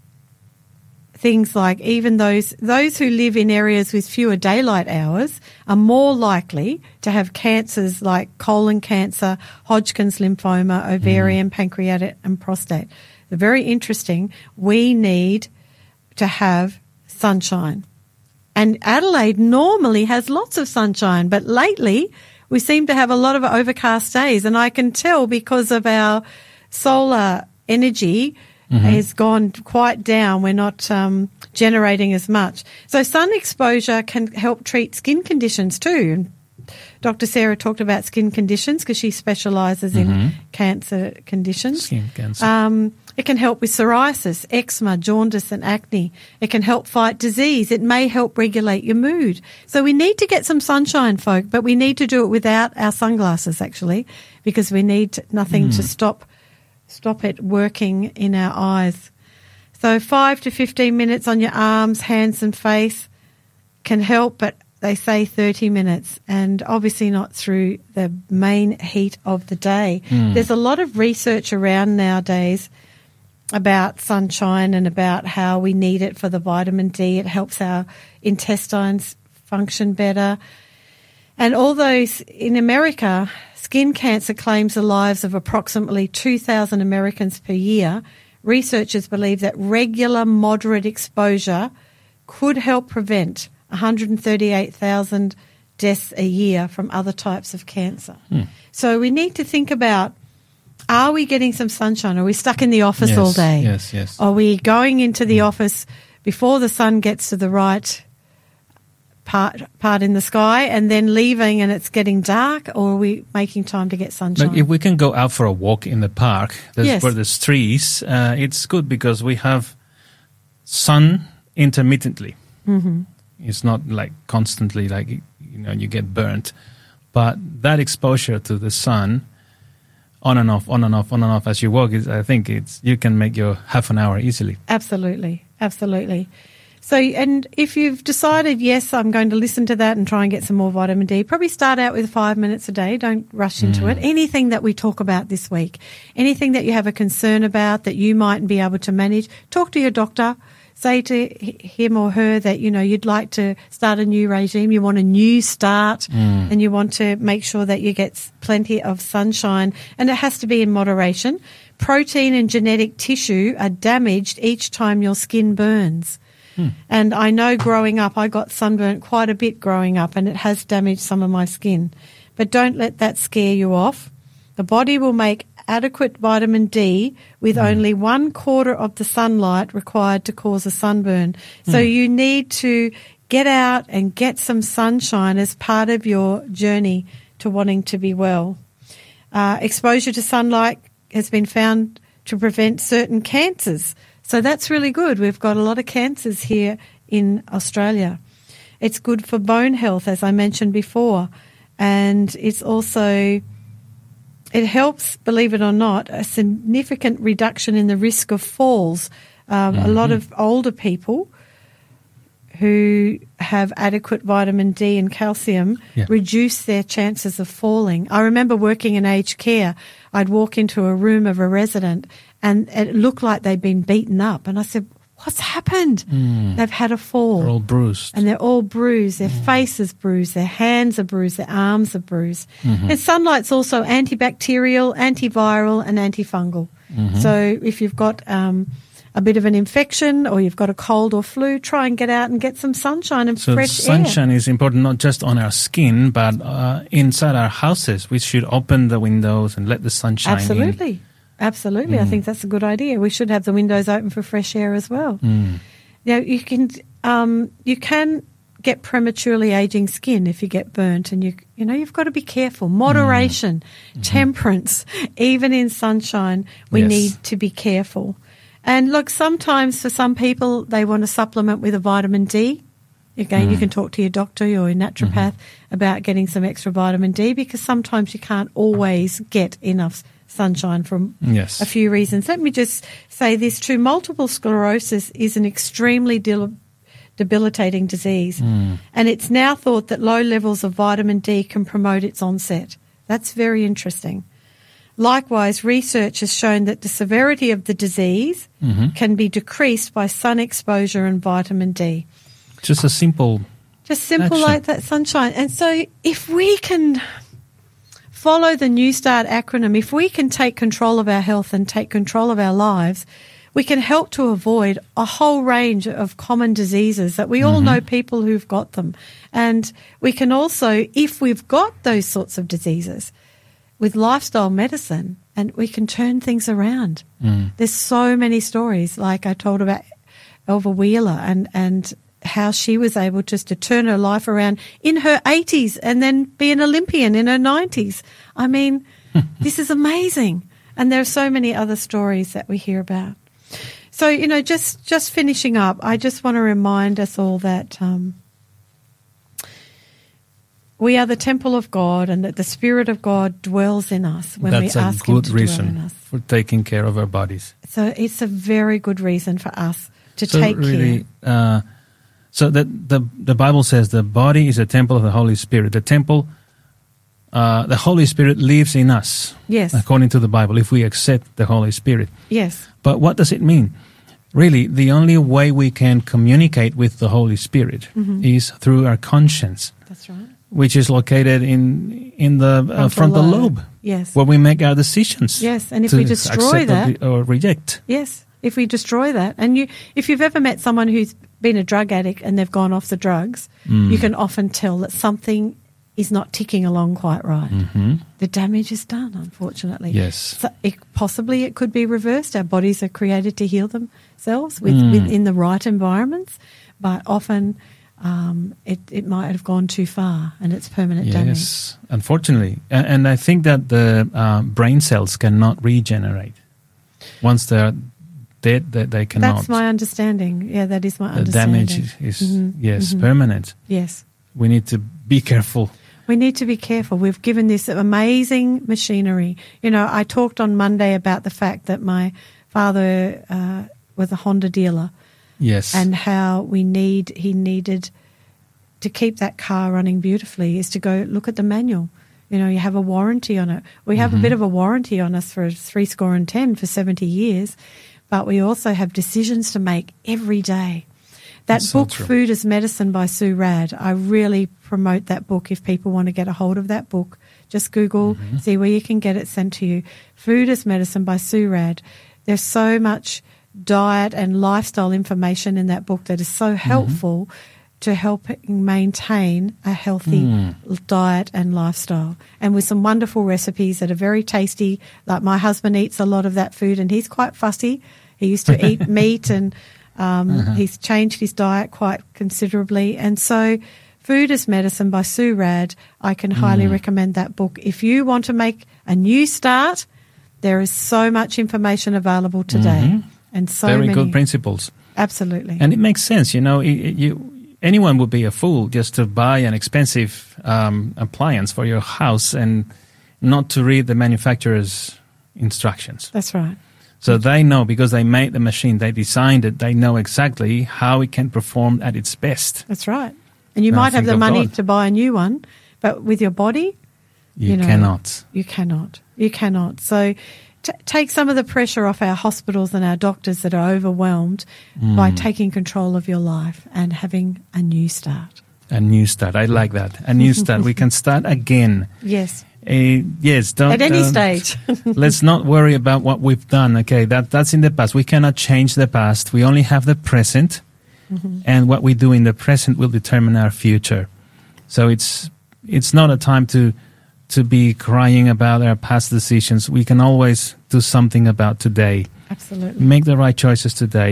things like even those those who live in areas with fewer daylight hours are more likely to have cancers like colon cancer, Hodgkin's lymphoma, ovarian, pancreatic and prostate. They're very interesting. We need to have sunshine. And Adelaide normally has lots of sunshine, but lately we seem to have a lot of overcast days, and I can tell because of our solar energy Mm-hmm. has gone quite down. We're not um, generating as much. So sun exposure can help treat skin conditions too. Doctor Sarah talked about skin conditions because she specialises Mm-hmm. in cancer conditions. Skin cancer. Um, it can help with psoriasis, eczema, jaundice and acne. It can help fight disease. It may help regulate your mood. So we need to get some sunshine, folk, but we need to do it without our sunglasses actually because we need nothing Mm. to stop Stop it working in our eyes. So five to fifteen minutes on your arms, hands and face can help, but they say thirty minutes and obviously not through the main heat of the day. Mm. There's a lot of research around nowadays about sunshine and about how we need it for the vitamin D. It helps our intestines function better. And although in America, skin cancer claims the lives of approximately two thousand Americans per year, researchers believe that regular moderate exposure could help prevent one hundred thirty-eight thousand deaths a year from other types of cancer. Hmm. So we need to think about, are we getting some sunshine? Are we stuck in the office Yes, all day? yes, yes. Are we going into the office before the sun gets to the right part part in the sky and then leaving and it's getting dark, or are we making time to get sunshine? Like if we can go out for a walk in the park there's, Yes. where there's trees, uh, it's good because we have sun intermittently. Mm-hmm. It's not like constantly like, you know, you get burnt. But that exposure to the sun on and off, on and off, on and off as you walk, is, I think it's you can make your half an hour easily. Absolutely, absolutely. So, and if you've decided, yes, I'm going to listen to that and try and get some more vitamin D, probably start out with five minutes a day. Don't rush into Mm. it. Anything that we talk about this week, anything that you have a concern about that you mightn't be able to manage, talk to your doctor. Say to h- him or her that, you know, you'd like to start a new regime, you want a new start, Mm. and you want to make sure that you get s- plenty of sunshine, and it has to be in moderation. Protein and genetic tissue are damaged each time your skin burns. And I know growing up, I got sunburnt quite a bit growing up, and it has damaged some of my skin. But don't let that scare you off. The body will make adequate vitamin D with mm. only one quarter of the sunlight required to cause a sunburn. Mm. So you need to get out and get some sunshine as part of your journey to wanting to be well. Uh, exposure to sunlight has been found to prevent certain cancers. So that's really good. We've got a lot of cancers here in Australia. It's good for bone health, as I mentioned before. And it's also, it helps, believe it or not, a significant reduction in the risk of falls. Um, mm-hmm. A lot of older people who have adequate vitamin D and calcium yeah. reduce their chances of falling. I remember working in aged care. I'd walk into a room of a resident and it looked like they'd been beaten up. And I said, what's happened? Mm. They've had a fall. They're all bruised. And they're all bruised. Their mm. face is bruised. Their hands are bruised. Their arms are bruised. Mm-hmm. And sunlight's also antibacterial, antiviral and antifungal. Mm-hmm. So if you've got um, a bit of an infection or you've got a cold or flu, try and get out and get some sunshine and so fresh sunshine air. Sunshine is important not just on our skin, but uh, inside our houses. We should open the windows and let the sun shine Absolutely. in. Absolutely. Mm. I think that's a good idea. We should have the windows open for fresh air as well. Mm. Now, you can um, you can get prematurely aging skin if you get burnt, and you you know you've got to be careful. Moderation, mm. temperance, even in sunshine, we Yes. need to be careful. And look, sometimes for some people they want to supplement with a vitamin D. Again, Mm. you can talk to your doctor or your naturopath Mm-hmm. about getting some extra vitamin D, because sometimes you can't always get enough sunshine from Yes. a few reasons. Let me just say this too. Multiple sclerosis is an extremely debil- debilitating disease, Mm. and it's now thought that low levels of vitamin D can promote its onset. That's very interesting. Likewise, research has shown that the severity of the disease Mhm. can be decreased by sun exposure and vitamin D. Just a simple. Just simple Action. like that, sunshine. And so if we can follow the New Start acronym, if we can take control of our health and take control of our lives, we can help to avoid a whole range of common diseases that we all know people who've got them. And we can also, if we've got those sorts of diseases, with lifestyle medicine, and we can turn things around. Mm. There's so many stories, like I told about Elva Wheeler and, and how she was able just to turn her life around in her eighties and then be an Olympian in her nineties. I mean, this is amazing. And there are so many other stories that we hear about. So, you know, just, just finishing up, I just want to remind us all that um, we are the temple of God, and that the Spirit of God dwells in us when That's we a ask Him good to dwell in reason us. for taking care of our bodies. So it's a very good reason for us to So take really, care. uh, so that the the Bible says the body is a temple of the Holy Spirit. The temple, uh, the Holy Spirit lives in us, Yes, according to the Bible, if we accept the Holy Spirit. yes, But what does it mean? Really, the only way we can communicate with the Holy Spirit Mhm. is through our conscience, that's right. which is located in in the uh, Frontal frontal lobe. lobe, Yes, where we make our decisions. yes. And if to we destroy accept that, or, de- or reject. yes, if we destroy that, and you, if you've ever met someone who's been a drug addict and they've gone off the drugs, Mm. you can often tell that something is not ticking along quite right. hmm The damage is done, unfortunately. Yes. So it, possibly it could be reversed. Our bodies are created to heal themselves with, Mm. within the right environments, but often um, it, it might have gone too far and it's permanent damage. Yes, unfortunately. And, and I think that the uh, brain cells cannot regenerate. Once they're dead, they, they cannot. That's my understanding. Yeah, that is my the understanding. damage is, is Mhm, yes, mhm. permanent. Yes. We need to be careful. We need to be careful. We've given this amazing machinery. You know, I talked on Monday about the fact that my father uh, was a Honda dealer. Yes. And how we need, he needed to keep that car running beautifully is to go look at the manual. You know, you have a warranty on it. We have Mhm. a bit of a warranty on us for three score and ten for seventy years, but we also have decisions to make every day. That That's so book, true. Food as Medicine by Sue Rad, I really promote that book if people want to get a hold of that book. Just Google, Mhm. see where you can get it sent to you. Food as Medicine by Sue Rad. There's so much diet and lifestyle information in that book that is so helpful to helping maintain a healthy Mm. diet and lifestyle. And with some wonderful recipes that are very tasty. Like my husband eats a lot of that food and he's quite fussy. He used to eat meat and um, Uh-huh. he's changed his diet quite considerably. And so Food as Medicine by Sue Rad, I can highly Mm. recommend that book. If you want to make a new start, there is so much information available today. Mhm. And so Very many. good principles. Absolutely. And it makes sense, you know, it, it- you, anyone would be a fool just to buy an expensive um, appliance for your house and not to read the manufacturer's instructions. That's right. So they know, because they made the machine, they designed it, they know exactly how it can perform at its best. That's right. And you Now might have think the of money God. to buy a new one, but with your body, You, You know, cannot. you cannot. You cannot. So t- take some of the pressure off our hospitals and our doctors that are overwhelmed by Mm. taking control of your life and having a new start. A new start. I like that. A new start. We can start again. Yes. Uh, yes. Don't, At any don't- stage. Let's not worry about what we've done. Okay, that that's in the past. We cannot change the past. We only have the present, Mhm. and what we do in the present will determine our future. So it's it's not a time to to be crying about our past decisions. We can always do something about today. Absolutely. Make the right choices today.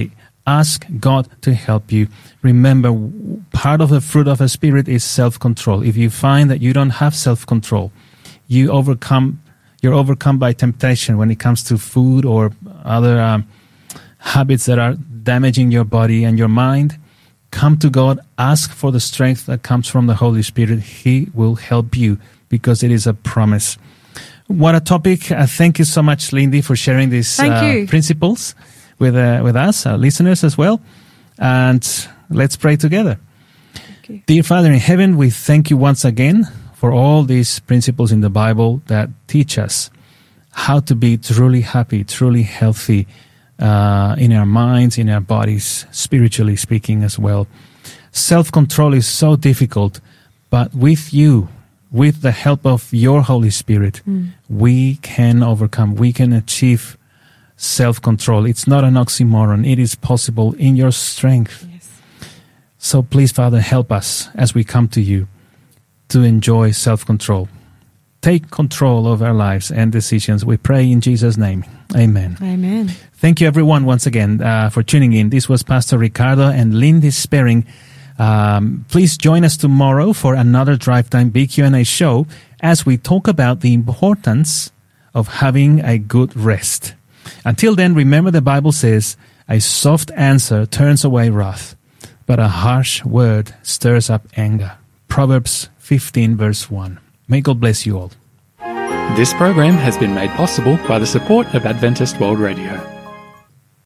Ask God to help you. Remember, part of the fruit of the Spirit is self-control. If you find that you don't have self-control, you overcome, you're overcome by temptation when it comes to food or other um, habits that are damaging your body and your mind, come to God, ask for the strength that comes from the Holy Spirit. He will help you because it is a promise. What a topic. Uh, thank you so much, Lindy, for sharing these uh, principles with uh, with us, our listeners as well. And let's pray together. Dear Father in heaven, we thank you once again for all these principles in the Bible that teach us how to be truly happy, truly healthy uh, in our minds, in our bodies, spiritually speaking as well. Self-control is so difficult, but with you, with the help of your Holy Spirit, mm. we can overcome, we can achieve self-control. It's not an oxymoron. It is possible in your strength. Yes. So please, Father, help us as we come to you to enjoy self-control. Take control of our lives and decisions. We pray in Jesus' name. Amen. Amen. Thank you, everyone, once again uh, for tuning in. This was Pastor Ricardo and Lindy Sperring. Um, please join us tomorrow for another Drive Time Big Q and A show as we talk about the importance of having a good rest. Until then, remember the Bible says, a soft answer turns away wrath, but a harsh word stirs up anger. Proverbs fifteen, verse one. May God bless you all. This program has been made possible by the support of Adventist World Radio.